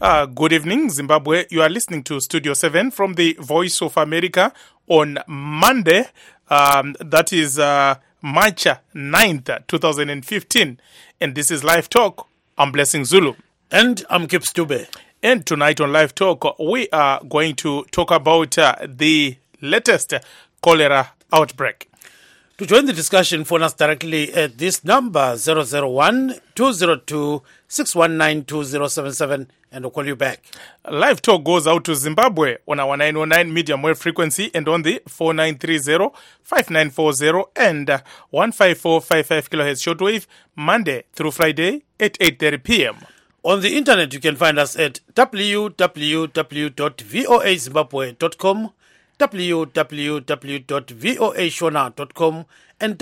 Good evening, Zimbabwe. You are listening to Studio 7 from the Voice of America on Monday. That is March 9th, 2015. And this is Live Talk. I'm Blessing Zulu. And I'm Kip Stube. And tonight on Live Talk, we are going to talk about the latest cholera outbreak. To join the discussion, phone us directly at this number, 001-202-619-2077, and we'll call you back. Live Talk goes out to Zimbabwe on our 909 medium wave frequency and on the 4930-5940 and 15455 kilohertz shortwave, Monday through Friday at 8:30 p.m. On the internet, you can find us at www.voazimbabwe.com, www.voashona.com, and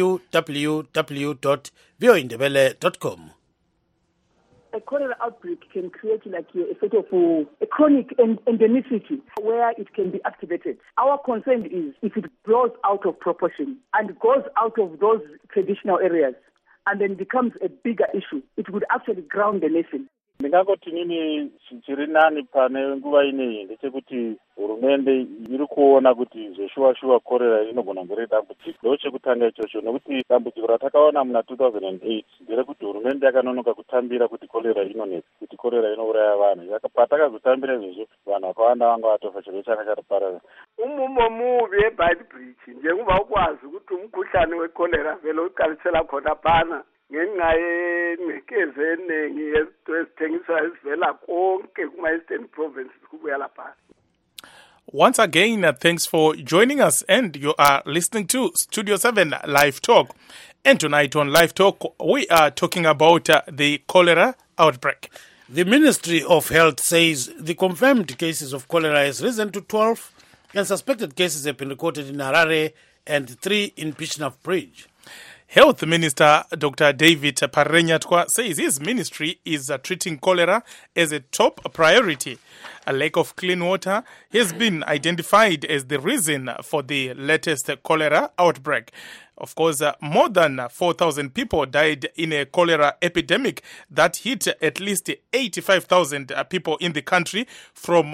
www.voindebele.com. A cholera outbreak can create like a sort of a chronic endemicity where it can be activated. Our concern is if it blows out of proportion and goes out of those traditional areas and then becomes a bigger issue, it would actually ground the nation. Ndingangoti nini chiri nani pane nguva ineyi ndechekuti hurumende iri kuona kuti zveshuwa korera inogona ngore dambudziko ndochekutanga ichocho nokuti dambudziko ratakaona muna 2008 nderekuti hurumende yakanonoka kutambira kuti korera inonetsa kuti korera inouraya vanhu patakazotambira izvozvo vanhu vakawanda vanga vatofa chirwere changa chatoparara. Umumo muvi weBhayibhiriji njengoba ukwazi ukuthi umkhuhlane wekolera vele uqalisela khona phana ngenxa yenqekeze eningi ezithengiswa ezivela konke kuma-Eastern Provinces kubuya lapha. Once again, thanks for joining us, and you are listening to Studio 7 Live Talk. And tonight on Live Talk, we are talking about the cholera outbreak. The Ministry of Health says the confirmed cases of cholera has risen to 12, and suspected cases have been recorded in Harare and 3 in Bridge. Health Minister Dr. David Parenyatwa says his ministry is treating cholera as a top priority. A lack of clean water has been identified as the reason for the latest cholera outbreak. Of course, more than 4,000 people died in a cholera epidemic that hit at least 85,000 people in the country from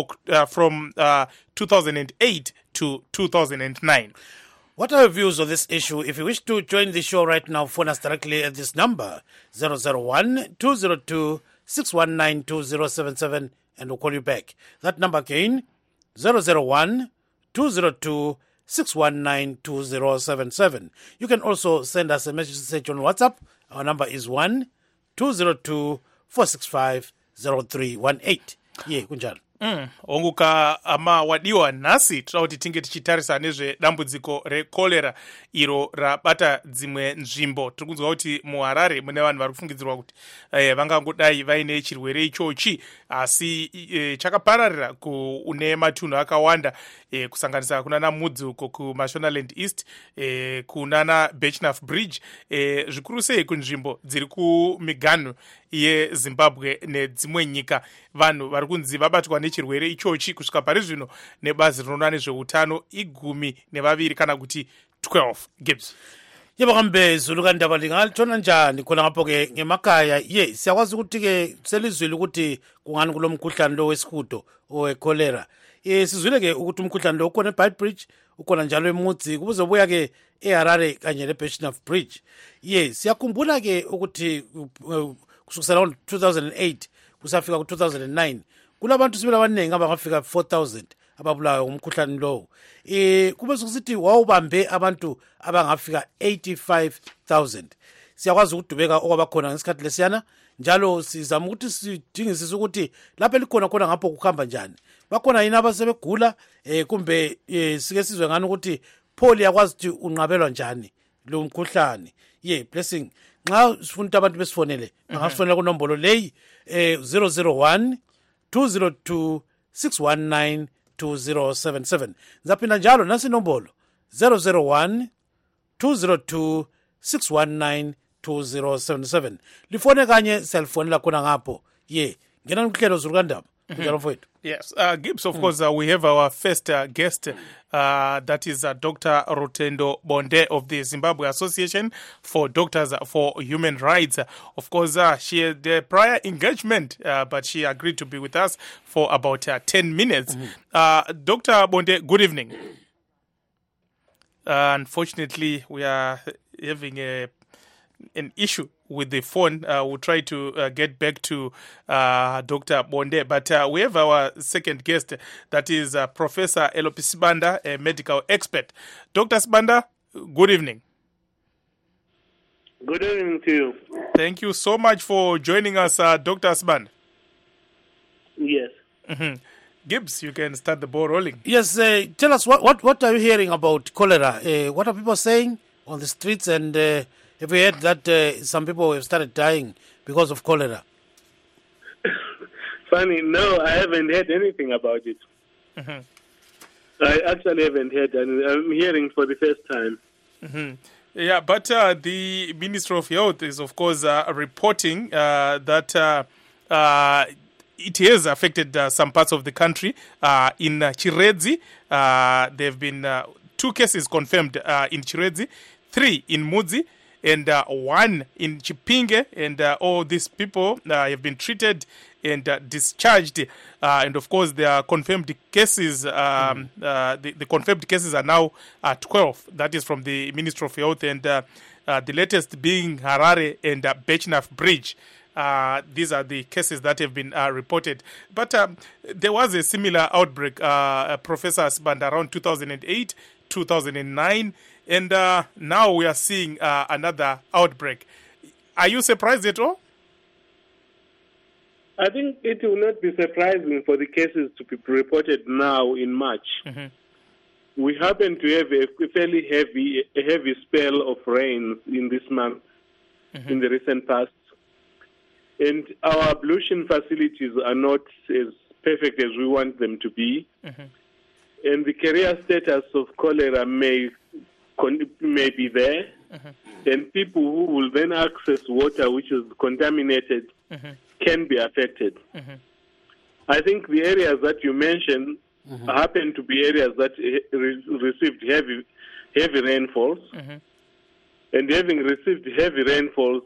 2008 to 2009. What are your views on this issue? If you wish to join the show right now, phone us directly at this number, 001-202-619-2077, and we'll call you back. That number again, 001-202-619-2077. You can also send us a message on WhatsApp. Our number is 1-202-465-0318. Yeah, kunjalo. Onguka ama wadiwa nasi tauti tinge tichitarisa nezve dambudziko rekolera iro rabata dzimwe nzvimbo. Tirikunzwa kuti muHarare mune vanhu vari kufungidzirwa kuti vangangodai vaine chirwere ichochi, asi chakapararira kune matunhu akawanda, kusanganisa kunana Mudzi uko kuMashonaland East, kunana Bridge, zvikuru sei kunzvimbo dziri kumiganhu yeZimbabwe nedzimwe nyika. Vanhu vari kunzi vabatwa nechirwere ichochi kusvika pari zvino nebazi rinoona nezveutano 12 kana kuti 12. Gibbs. Yebo kambe Zulu kandaba lingatshona njani khona ngapho ke ngemakhaya. Siyakwazi ukuthi ke selizwile ukuthi kungani kulomkhuhlane lo wesihudo owecholera. Sizwile ke ukuthi umkhuhlane lo ukhona eBridge, ukhona njalo eMudzi, kuzobuya ke eHarare kanye leBridge. Siyakhumbula ke ukuthi kusukela ngo-2008 kusafika ku-2009 kulabantu sibili abaningi abangafika 4,000 ababulawa umkhuhlane lowo. Kube sokusithi wawubambe abantu abangafika 85,000. Siyakwazi ukudubeka okwabakhona ngesikhathi lesiyana, njalo sizama ukuthi sidingisise ukuthi lapho elikhona khona ngapho kuhamba njani. Bakhona yini abasebegula, kumbe sike sizwe ngani ukuthi poli yakwazi ukuthi unqabelwa njani lo mkhuhlane. Blessing, nxa sifuna abantu besifonele bangasifonela kunombolo leyi 001-202-619-2077. Zaphinda njalo nasi nombolo 001-202-619-2077. Lifone kanye selifonela khona ngapho. Ngena kuhlelo Zulu kandaba Yes, Gibbs, of course, we have our first guest, that is Dr. Rutendo Bonde of the Zimbabwe Association for Doctors for Human Rights. Of course, she had a prior engagement, but she agreed to be with us for about 10 minutes. Dr. Bonde, good evening. Unfortunately, we are having an issue with the phone. We'll try to get back to Dr. Bonde, but we have our second guest, that is Professor Elopi Sibanda, a medical expert. Dr. Sibanda, good evening. Good evening to you. Thank you so much for joining us, Dr. Sibanda. Yes. Gibbs, you can start the ball rolling. Yes, tell us, what are you hearing about cholera? What are people saying on the streets, and have you heard that some people have started dying because of cholera? Funny, no, I haven't heard anything about it. I actually haven't heard, and I'm hearing for the first time. Yeah, but the Ministry of Health is, of course, reporting that it has affected some parts of the country. In Chiredzi, there have been 2 cases confirmed in Chiredzi, 3 in Mudzi, and 1 in Chipinge, and all these people have been treated and discharged. And of course, there are confirmed cases. The confirmed cases are now 12. That is from the Ministry of Health, and the latest being Harare and Bechnaf Bridge. These are the cases that have been reported. But there was a similar outbreak, Professor Sibanda, around 2008, 2009, and now we are seeing another outbreak. Are you surprised at all? I think it will not be surprising for the cases to be reported now in March. We happen to have a fairly heavy spell of rain in this month, in the recent past. And our ablution facilities are not as perfect as we want them to be. And the carrier status of cholera may be there. And people who will then access water which is contaminated can be affected. I think the areas that you mentioned happen to be areas that received heavy rainfalls. And having received heavy rainfalls,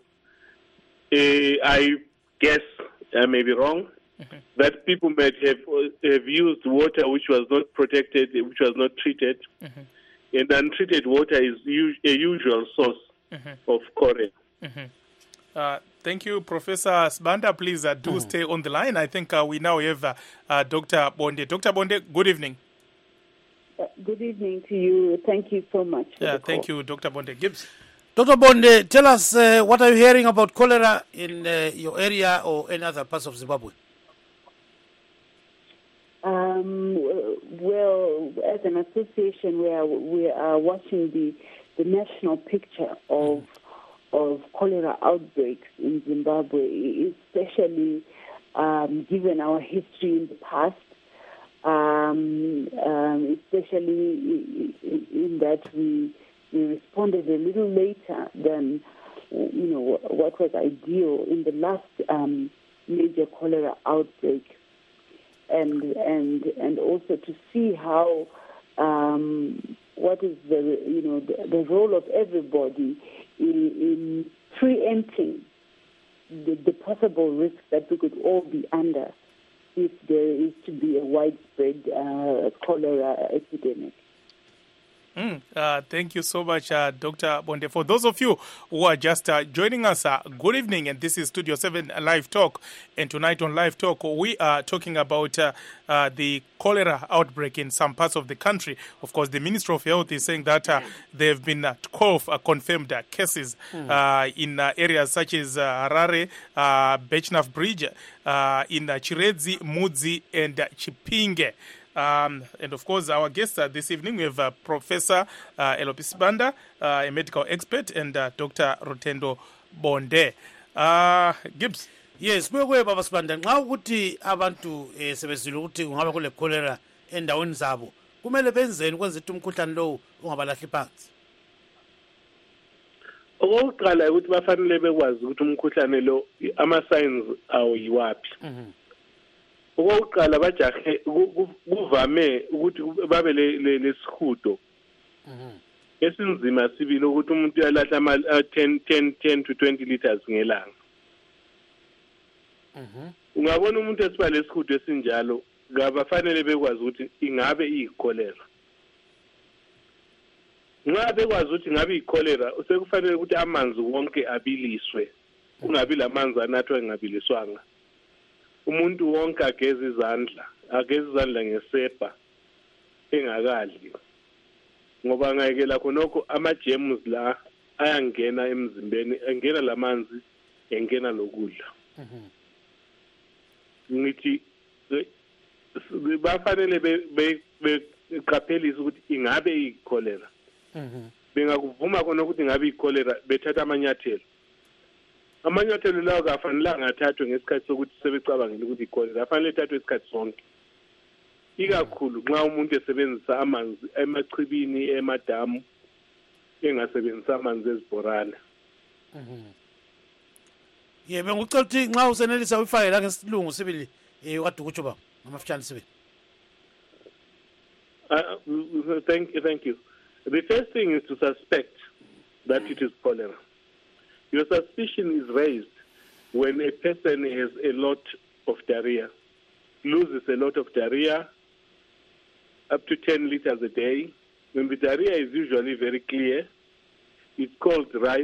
I guess, I may be wrong, that people might have used water which was not protected, which was not treated. And untreated water is a usual source of cholera. Thank you, Professor Sibanda. Please do stay on the line. I think we now have Dr. Bonde. Dr. Bonde, good evening. Good evening to you. Thank you so much. Thank you, Dr. Bonde. Gibbs. Dr. Bonde, tell us, what are you hearing about cholera in your area or any other parts of Zimbabwe? Well, as an association, we are watching the national picture of cholera outbreaks in Zimbabwe, especially given our history in the past, especially in that we responded a little later than what was ideal in the last major cholera outbreak, and also to see how what is the role of everybody in preempting the possible risk that we could all be under if there is to be a widespread cholera epidemic. Thank you so much, Dr. Bonde. For those of you who are just joining us, good evening, and this is Studio 7 Live Talk. And tonight on Live Talk, we are talking about the cholera outbreak in some parts of the country. Of course, the Ministry of Health is saying that there have been 12 confirmed cases in areas such as Harare, Bechnaf Bridge, in Chiredzi, Mudzi, and Chipinge. And of course, our guests this evening, we have Professor Elopi Sibanda, a medical expert, and Dr. Rutendo Bonde. Gibbs. Yes, kuye baba Sibanda, nxa ukuthi abantu sebezile ukuthi ungaba kule cholera endaweni zabo, kumele benzeni ukwenza ukuthi umkhuhlane lo ungabalahli phansi? Okokuqala ukuthi bafanele bekwazi ukuthi umkhuhlane lo ama-signs awo yiwaphi. okokuqala bajahe kuvame ukuthi babe lesihudo esinzima sibili ukuthi umuntu uyalahla 10 to 20 liters ngelanga. Ungabona umuntu esiba lesihudo esinjalo ngabafanele bekwazi ukuthi ingabe iyikholera. Nxa bekwazi ukuthi ingabe iyikholera sekufanele ukuthi amanzi wonke abiliswe, kungabi lamanzi anathwa engabiliswanga. Umuntu wonke ageze izandla ngesepa engakadli, ngoba ngayekela khonokho ama-germs la ayangena emzimbeni, engena lamanzi, engena lokudla. Ngithi bafanele beqaphelise ukuthi ingabe iyikholera. Bengakuvuma khona ukuthi ingabe iyikholera, bethatha amanyathelo. Amanyathelo lawo kafanelanga athathwe ngesikhathi sokuthi sebecabangela ukuthi ikholera, afanele ethathwe isikhathi sonke. Ikakhulu nxa umuntu esebenzisa amanzi emachibini, emadamu, engasebenzisa amanzi ezibhorana. Yebo, ngicela ukuthi nxa usenelisa uyifake la ngesilungu sibili ukade ukutsho ba ngamafutshane sibili. Thank you. The first thing is to suspect that it is cholera. Your suspicion is raised when a person has a lot of diarrhea, loses a lot of diarrhea, up to 10 liters a day. When the diarrhea is usually very clear, it's called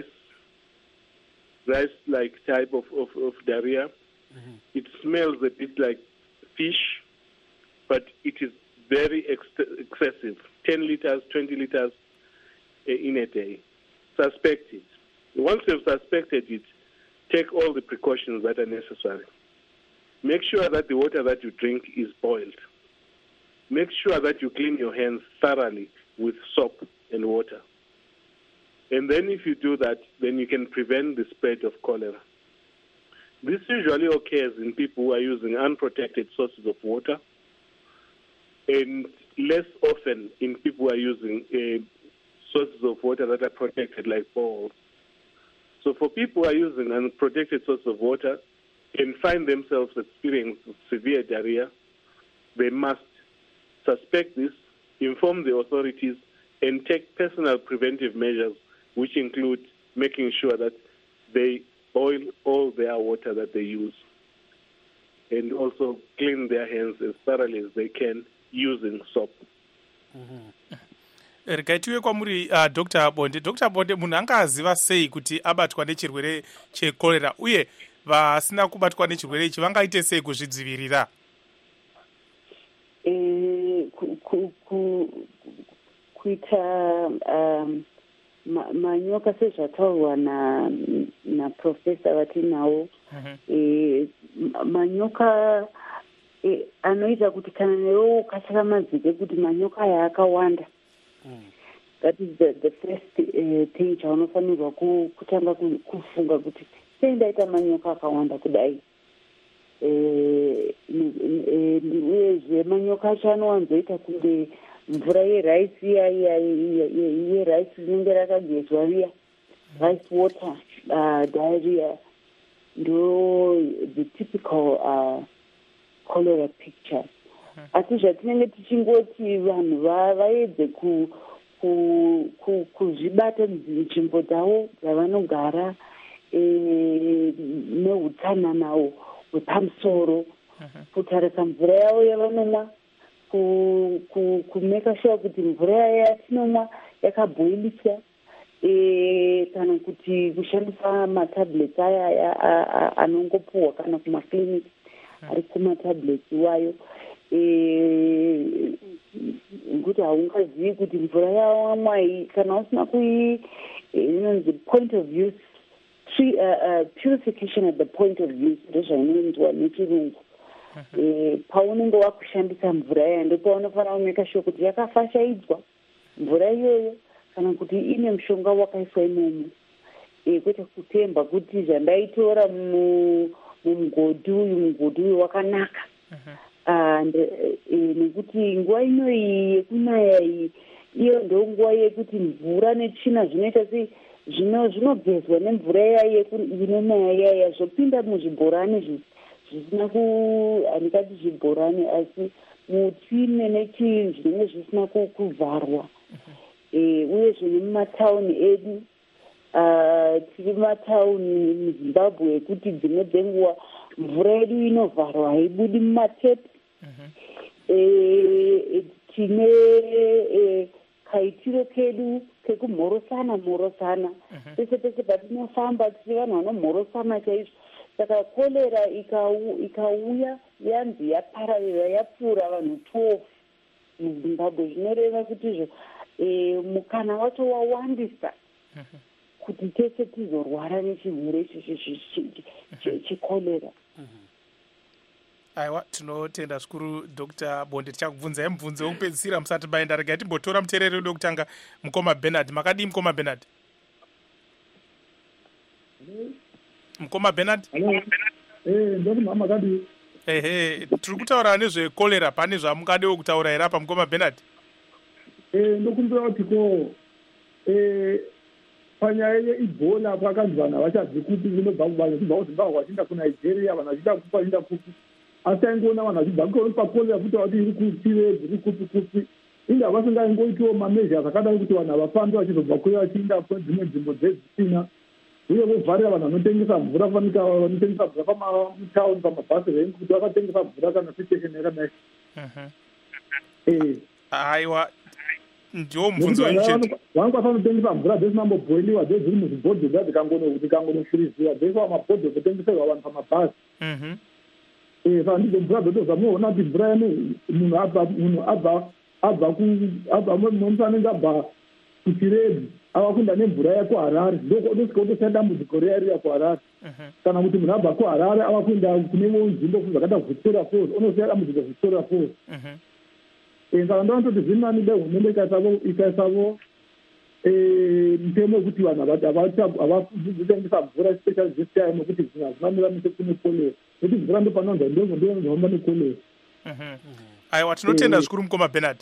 rice-like type of diarrhea. It smells a bit like fish, but it is very excessive, 10 liters, 20 liters in a day. Suspect it. Once you've suspected it, take all the precautions that are necessary. Make sure that the water that you drink is boiled. Make sure that you clean your hands thoroughly with soap and water. And then if you do that, then you can prevent the spread of cholera. This usually occurs in people who are using unprotected sources of water, and less often in people who are using sources of water that are protected, like bowls. So for people who are using unprotected sources of water and find themselves experiencing severe diarrhea, they must suspect this, inform the authorities, and take personal preventive measures, which include making sure that they boil all their water that they use, and also clean their hands as thoroughly as they can using soap. Rikaitiwe kwamuri Dr. Bonde. Dr. Bonde, munhu angaziva sei kuti abatwa nechirwere chekorera, uye vasina kubatwa nechirwere ichi vangaite sei kuzvidzivirira? Kuita manyoka sezvataurwa naprofesa vatinawo, manyoka anoita kuti kana newe ukachaka madzike kuti manyoka aya akawanda. That is the first thing chaunofanirwa kutanga kufunga kuti sei ndaita manyoka akawanda kudai. Uyezve manyoka acho anowanzoita kunge mvura yeraisi yeraisi rinenge rakagezwa riya, rice water diarrhea, ndo the typical cholera picture. Asi zvatinenge tichingoti vanhu vaedze kuzvibata nzvimbo dzavo dzavanogara neutsananawo hwepamusoro, kutarisa mvura yavo yavanomwa, kumeka sure kuti mvura yatinomwa yakabhoiliswa, kana kuti kushandisa matablets aya anongopuhwa kana kumakliniki ari kumatablets wayo, kuti haungazivi kuti mvura yawamwa iyi kana usina inonzi point of use, purification at the point of use, ndozvainoinzwa nechirungu. Paunenge wakushandisa mvura yaya ndopaunofanira kumeka sure kuti yakafashaidzwa mvura iyoyo, kana kuti ine mushonga wakaiswa imomo, kwete kutemba kuti zvandaitora mumugodhi uyu wakanaka. Nekuti nguva inoyi yekunaya iyi iyo ndo nguva yekuti mvura netsvina zvinoita zvinogezwa nemvura yaya inonaya yaya zvopinda muzvibhorani zvisina handingati zvibhorani asi mutsime nechinji zvinenge zvisina kuvharwa uyezve nemumatauni edu tiri matauni muzimbabwe ekuti dzimwe dzenguva mvura yedu inovharwa haibudi mumatepi tine kaitiro kedu kekumhorosana pese pese patinofamba tiri vanhu vanomhorosana chaizvo saka korera ikauya yanzi yapararira yapfuura vanhu 12 muzimbabwe zvinoreva kutizvo mukana wacho wawandisa kuti tese tizorwara nechirwere ichi chekorera. Aiwa, tinotenda zvikuru Dr. Bonde. Tichakubvunzai mubvunzo wekupedzisira musati baenda. Regai timbotora muteereri wedu wekutanga Mukoma Bernard. Makadii Mukoma Bernard? Mukoma Bernard? Makadii. Tiri kutaura nezvekorera. Pane zvamungadewo kutaura here apa Mukoma Bernard? Ndokumbira kuti panyaya yeibhola pakanzi vanhu havachadzi kupi zvinobva kubva kuzimbabwe vachienda kunigeria vanhu vachiita kupi vachienda kupi asi aingoona vanhu vachibva pakorera kuti vati iri kupiredzi iri kupi inga vasingaingoitiwo mamezhas akadai kuti vanhu havafambi vachizobva kure vachienda dzimwe nzvimbo dzezvisina uye vovharira vanhu vanotengesa mvura vanotengesa mvura pamutauni pamabhasi rengi kuti vakatengesa mvura kana sitesheni yakadai. Aiwa, ndiwo mubvunzo wenyu. Vanokwanisa kutengesa mvura dzesinambobhoiliwa dziri muzvibhodho dzikangonofirizwa dzoiswa mabhodho kutengeserwa vanhu pamabhazi. Saka ndidzo mvura dzoto zvamunoona kuti mvura yene munhu abva musi anenge abva kuchiredi avakunda nemvura yakuharare ndokosvika kutosaya dambudziko riya riya kuharare kana kuti munhu abva kuharare avakuenda kunewo nzvimbo zvakaita Victoria Falls unosiya dambudziko Victoria Falls. Saka ndinototi zvinani dai hurumende ikaisavo mutemo wekuti vanhu havazotengesa mvura especially this time nokuti zvinhu hazvinamiramise kune korera nokuti mvura ndopanonza ndozohamba nekorera. Aiwa, tinotenda zvikuru Mukoma Bernard.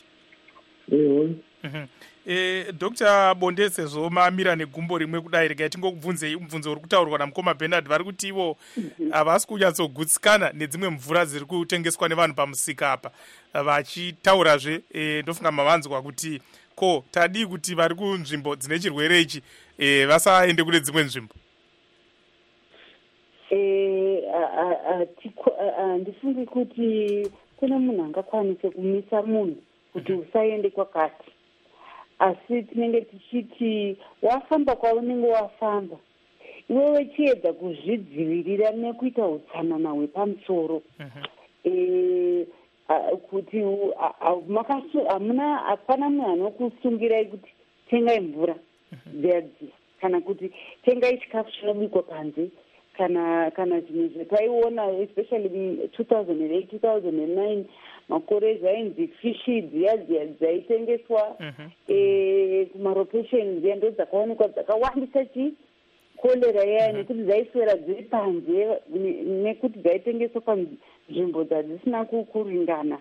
Dr. Bonde, sezvo mamira negumbo rimwe kudai, regai tingokubvunzei mubvunzo uri kutaurwa naMukoma Bernard. Vari kuti ivo havasi kunyatsogutsikana nedzimwe mvura dziri kutengeswa nevanhu pamusika apa, vachitaurazve ndofunga mavanzwa kuti tadii kuti vari kunzvimbo dzine chirwere ichi vasaende kune dzimwe nzvimbo. Ndifungi kuti kune munhu angakwanise kumisa munhu kuti usaende kwakati, asi tinenge tichiti wafamba kwaunenge wafamba iwewe chiedza kuzvidzivirira nekuita utsanana hwepamusoro kuti hapana munhu anokusungirai kuti tengai mvura dzeadziya kana kuti tengai chikafu chinobikwa panze kana zvimwe zvataiona especially 2008 2009 makore zvainzi fishi dziya dzaitengeswa kumarokesheni dziya ndo dzakaonekwa dzakawandisa korera yaya nekuti dzaiswera dziri panze nekuti dzaitengeswa panzvimbo dzadzisina kuringana.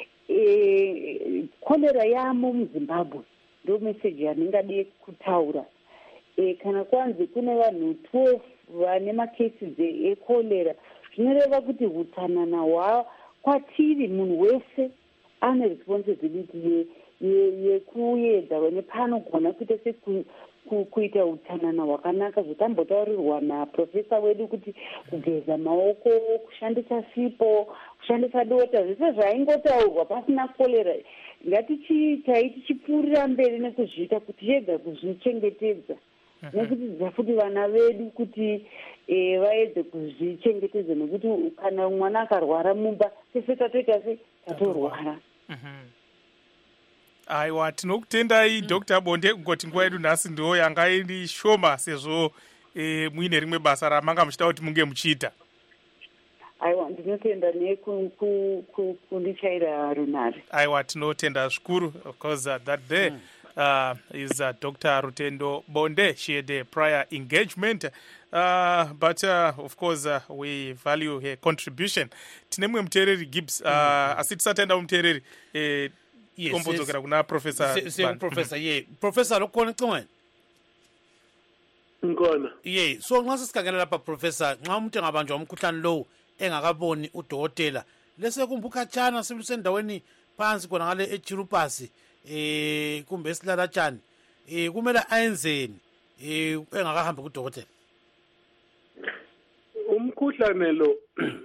Korera yamo muzimbabwe ndo meseji yaningade kutaura. Kana kwanzi kune vanhu 12 vane macases ekorera zvinoreva kuti utsanana kwatiri munhu wese ane responsibility yekuedza nepanogona kuita kuita utsanana hwakanaka zvotambotaurirwa naprofesa wedu kuti kugeza maoko, kushandisa sipo, kushandisa dota, zvese zvaingotaurwa pasina korera. Taiti tichipfuurira mberi nekuzviita kuti yega kuzvichengetedza nekuti dzafuti vana vedu kuti vaedze kuzvichengetedza nekuti kana mwana akarwara mumba tese tatoita se tatorwara. Aiwa, tinokutendai Dr. Bonde, kungoti nguva yedu nhasi ndo yanga iri shoma sezvo muine rimwe basa ramanga muchida kuti munge muchiita. Aiwa, ndinotenda nekundichaira runare. Aiwa, tinotenda zvikuru because that day is Dr. Rutendo Bonde. She had a prior engagement, but of course we value her contribution. Tinemwe muteereri Gibbs, asi tisatenda muteereri kombodzokera kuna Professor Professor lokone qomweni ngona so nxa sesikangelela lapha Professor nxa umuntu engabanjwa umkhuhlane lowu engakaboni udokotela lese kumbukhatshana sibu sendaweni phansi khona ngale eChirupasi kumbe esilalatshani kumele ayenzeni engakahambi kudokotela? Umkhuhlane lo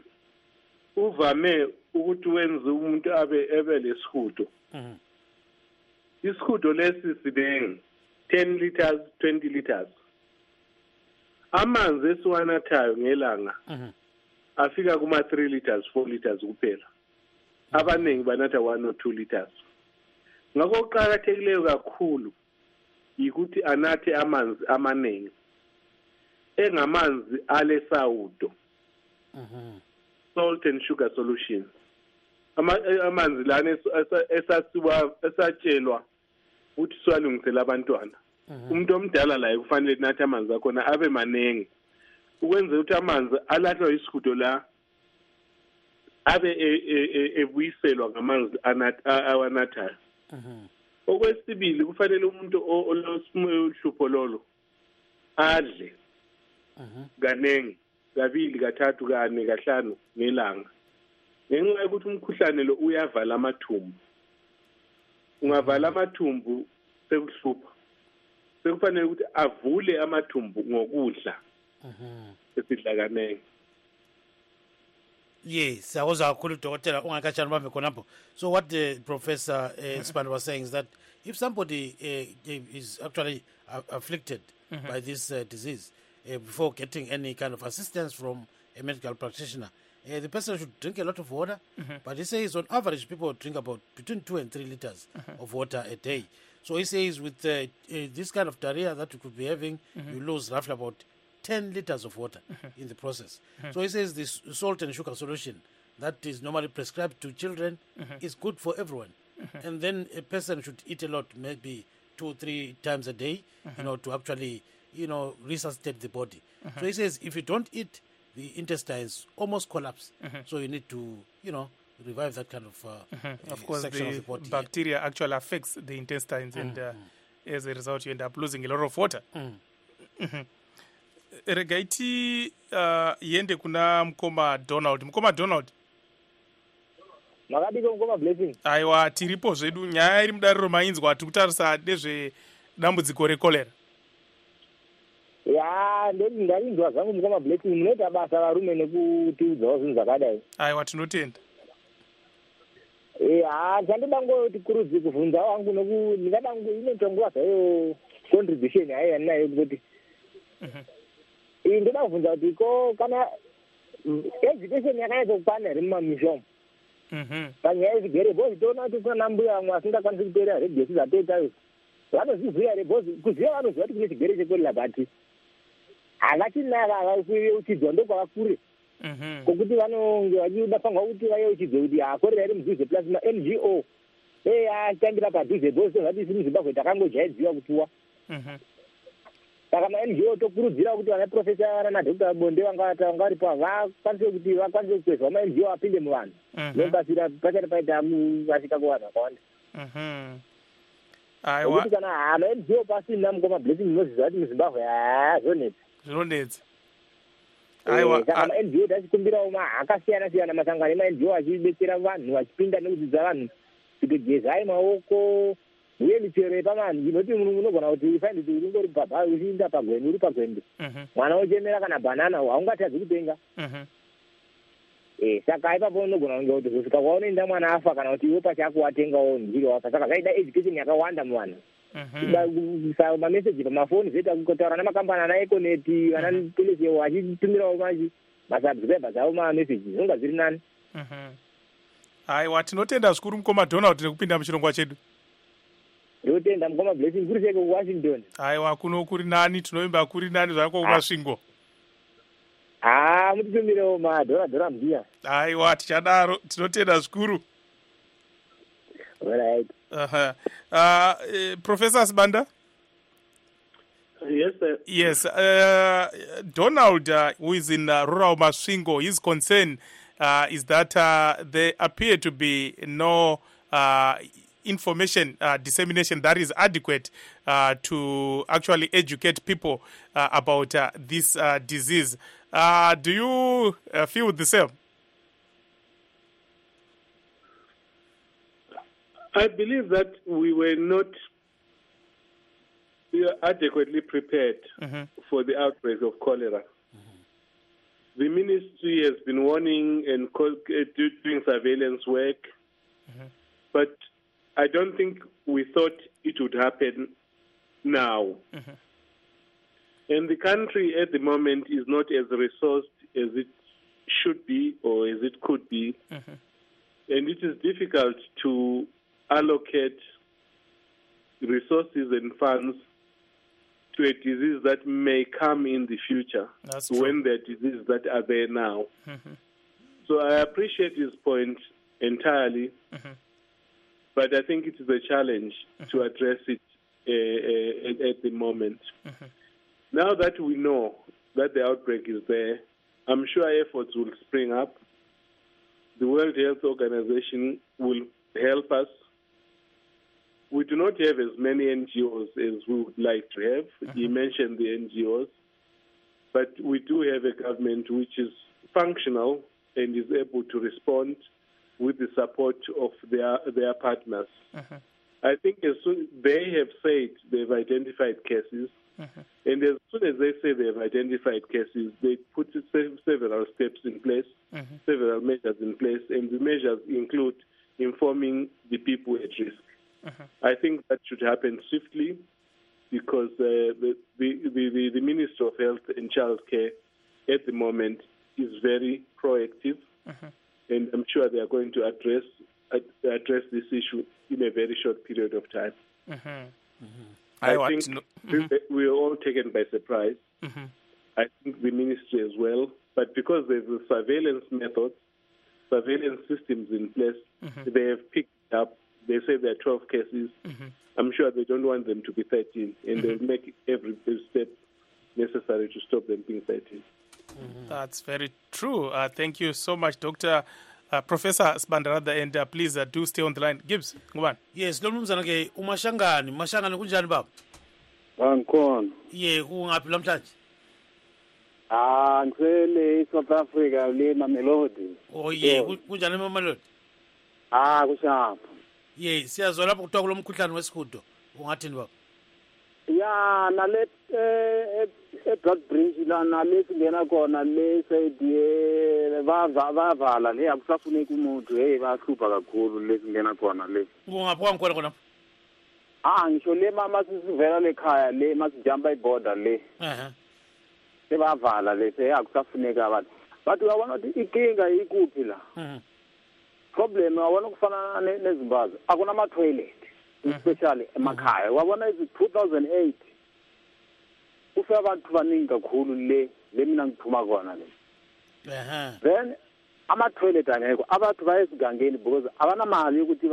uvame ukuthi wenze umuntu ebe lesihudo. Isihudo lesi sibengi 10 liters 20 liters. Amanzi esiwanathayo ngelanga afika kuma 3 liters 4 liters kuphela. Abaningi banatha 1 or 2 liters. Ngakho kuqakathekileyo kakhulu yikuthi anathe amanzi amaningi engamanzi alesawudo, salt and sugar solution. Amanzi lana esatshelwa ukuthi siwalungisela abantwana. Umuntu omdala la kufanele nathi amanzi akhona abe maningi ukwenza ukuthi amanzi alahlwa isihudo la abe ebuyiselwa ngamanzi awanathayo. Okwesibili kufanele umuntu olosihlupho lolo adle kanengi, kabili kathathu kane kahlanu ngelanga, ngenxa yokuthi umkhuhlane lo uyavala amathumbu. Ungavala amathumbu sekuhlupha, sekufanele ukuthi avule amathumbu ngokudla esidla kanengi. Yes, siyakuzwa kakhulu dokotela ungakhatshana bambe khonapho. So what the Professor Sibanda was saying is that if somebody is actually afflicted by this disease, before getting any kind of assistance from a medical practitioner, the person should drink a lot of water. But he says on average people drink about between 2 and 3 liters of water a day. So he says with this kind of diarrhea that you could be having, you lose roughly about 10 liters of water in the process. So he says this salt and sugar solution that is normally prescribed to children is good for everyone. And then a person should eat a lot, maybe 2 or 3 times a day, to actually, resuscitate the body. So he says if you don't eat, the intestines almost collapse. So you need to, revive that kind of course, section of the body. Bacteria actually affects the intestines, and as a result, you end up losing a lot of water. Regaiti yende kuna mkoma Donald. Mkoma Donald. Makadiko mkoma Blessing. Aiwa, tiripo zvedu nyaya iri mudariro mainzwa tikutarisa nezve dambudziko rekolera. Ya, ndarinzwa zvangu mkoma Blessing, munoita basa varume nekutiudzawo zvinhu zvakadai. Aiwa, tinotenda. Chandida ngoti kurudzi kuvhunza wangu ndingada inoita nguva zvayo contribution yayo yandinayo kuti ndoda kuvhunza kuti kana education yakanyatsa kukwana here mumamisha umu panyaya yezvigere bhozi toona kuti kuna mbuya vamwe vasingakwanisi kuteera rediosi zvatoita izvo vanozviziva here bhozi kuziva vanoziva kuti kune chigere chekorera bati havachinaauchidzwa ndokwavakure kokuti vanonge vachida pangwa kuti vayeuchidzwe kuti korera iri mudhuze plus ma-NGO achitambira padhuze bhozi zvati isi muzimbabwe takangojaidziwa kutiwa saka ma-NGO tokurudzira kuti vana profesa vana madhokta bonde vanga varipo vakwanise kuti vakwanise kukwezwa ma-NGO apinde muvanhu nokasira pachati paita vasvika kuvanhu vakawanda kuti kana ma-NGO pasina mukoma Blessing munoziva kuti muzimbabwe zvinonetsa. Saka ma-NGO tachikumbirawo akasiyana-siyana masangano ema-NGO achidetsera vanhu vachipinda nekudzidza vanhu kuti gezai maoko uye michero yepamanhi inoti munhu unogona kuti ufainde kuti uri bhabha uchiinda pagwendo uri pagwendo mwana wochemera kana bhanana haungatadzi kutenga. Saka ipapo unogona kunge kuti kusvika kwaunoenda mwana afa kana kuti iwe pachako watengawo njiri wafa. Saka zvaida education yakawanda muvanhu. Mameseji pamafoni zvoita kutaura namakambani ana ekoneti vana telesewo achitumirawo masubscribers avo mameseji zvinonga zviri nani. Aiwa, tinotenda zvikuru mukoma Donald nekupinda muchirongwa chedu. Ndotenda mukoma Blessing kuri seko kuWashington. Aiwa, kuno kuri nani, tinovimba kuri nani zvako kumasvingo. Mutitumirewo madhora mbiya. Aiwa, tichadaro, tinotenda zvikuru. Alright. Professor Sibanda? Yes, sir. Yes. Donald, who is in rural Masvingo, his concern is that there appear to be no information dissemination that is adequate to actually educate people about this disease. Do you feel the same? I believe that we were not adequately prepared for the outbreak of cholera. The ministry has been warning and doing surveillance work, but I don't think we thought it would happen now. And the country at the moment is not as resourced as it should be or as it could be. And it is difficult to allocate resources and funds to a disease that may come in the future when there are diseases that are there now. So I appreciate his point entirely, but I think it is a challenge to address it at the moment. Now that we know that the outbreak is there, I'm sure efforts will spring up. The World Health Organization will help us. We do not have as many NGOs as we would like to have. He mentioned the NGOs, but we do have a government which is functional and is able to respond with the support of their partners. I think as soon they have said they've identified cases, and as soon as they say they've identified cases, they put several steps in place, several measures in place, and the measures include informing the people at risk. I think that should happen swiftly because the Minister of Health and Child Care at the moment is very proactive, and I'm sure they are going to address this issue in a very short period of time. I think we are all taken by surprise. I think the ministry as well, but because there's a surveillance methods, surveillance systems in place, they have picked up. They say there are 12 cases. I'm sure they don't want them to be 13, and they'll make every step necessary to stop them being 13. That's very true. Thank you so much, Dr. Professor Sbandarada, and please do stay on the line. Gibbs, go on. Yes, lo mnumzana ke umashangani kunjani baba? Angikhona. Ye, ungaphi namhlanje? Ngicele South Africa le Mamelodi. Oh ye, kunjani eMamelodi? Kushapha. Ye, siyazwa lapho kuthiwa kulomkhuhlane wesihudo. Ungathini baba? Ya, nale Blood Bridge lana lesingena khona le side bavala le akusafuneki umuntu bahlupha kakhulu lesingena khona le. Kungaphi kwangikhona khona? Ngisho le mama sisivela lekhaya le masijamba iborder le. Sebavala le akusafuneki abantu. But uyabona ukuthi inkinga ikuphi la? Problem wabona kufana neZimbabwe akuna ama toilet especially emakhaya. Wabona iz 2008 kufe abantu baningi kakhulu le mina ngiphuma khona le. Then ama toilet angekho abantu bayesigangeni because abanamali ukuthi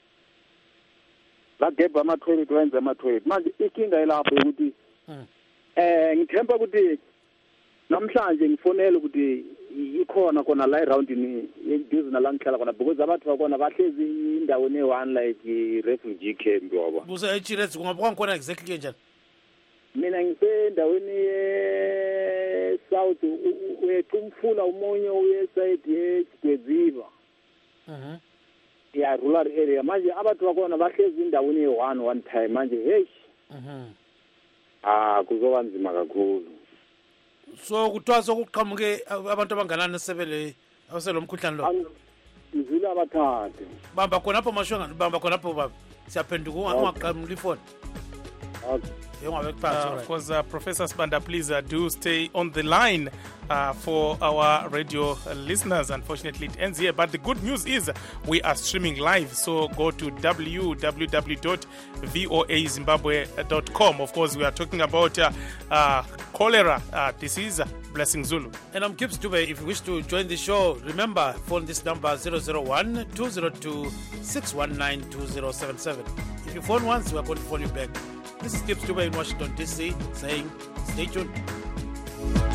bagebha ama toilet wenze ama toilet. Manje inkinga ilapho ukuthi ngithemba ukuthi namhlanje ngifonela ukuthi ikhona khona la around ni eduze nala ngihlala khona because abantu bakona bahlezi indaweni e1 like refugee camp yabo. Buza eChirezi kungaphi khona exactly njani? Mina ngisendaweni south wethumfula umonyo weside yeGweziba. Ya rural area manje abantu bakona bahlezi indaweni e1 one time manje hey. Kuzoba nzima kakhulu. So kuthiwa sokuqhamuke abantu abanganani sebele abaselomkhuhlane lo? Ngizile abathathu. Bamba khonapho mashonga bamba khonapho baba. Siyaphenduka ungaqhamuka ifoni. Okay. Of course, Professor Sbanda, please do stay on the line for our radio listeners. Unfortunately, it ends here. But the good news is we are streaming live. So go to www.voazimbabwe.com. Of course, we are talking about cholera disease. Blessing Zulu. And I'm Gibbs Dube. If you wish to join the show, remember, phone this number 001-202-619-2077. If you phone once, we are going to phone you back. This is Gibbs Dube in Washington, D.C. saying stay tuned.